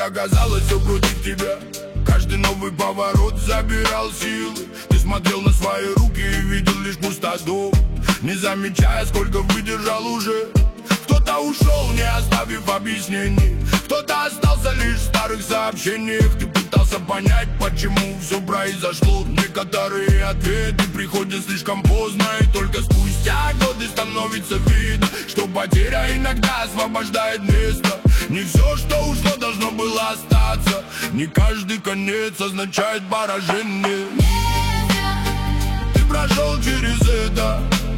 когда казалось все против тебя. Каждый новый поворот забирал силы. Ты смотрел на свои руки и видел лишь пустоту, не замечая, сколько выдержал уже. Кто-то ушел, не оставив объяснений, кто-то остался лишь в старых сообщениях. Ты пытался понять, почему все произошло. Некоторые ответы приходят слишком поздно, и только спустя годы становится видно, что потеря иногда освобождает место. Не все, что ушло, должно было остаться. Не каждый конец означает поражение. Ты прошел через это,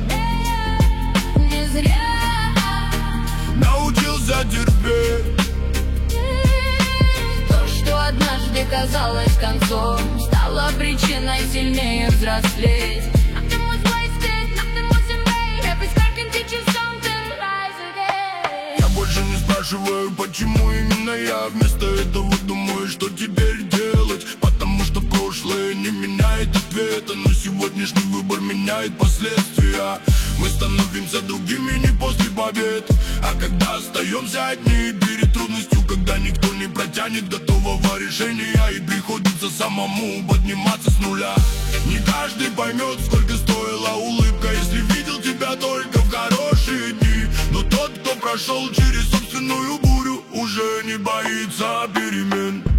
не зря научился терпеть. то, что однажды казалось концом, стало причиной сильнее взрослеть. Nothing was wasted, nothing was in vain. Every scar can teach you something, rise again. Я больше не спрашиваю, почему именно я. Вместо этого думаю, что теперь делать. Потому что прошлое не меняет ответа, но сегодняшний выбор меняет последствия. Мы становимся другими не после побед, а когда остаемся одни перед трудностью, когда никто не протянет готового решения, и приходится самому подниматься с нуля. Не каждый поймет, сколько стоила улыбка, если видел тебя только в хорошие дни. Но тот, кто прошел через собственную бурю, уже не боится перемен.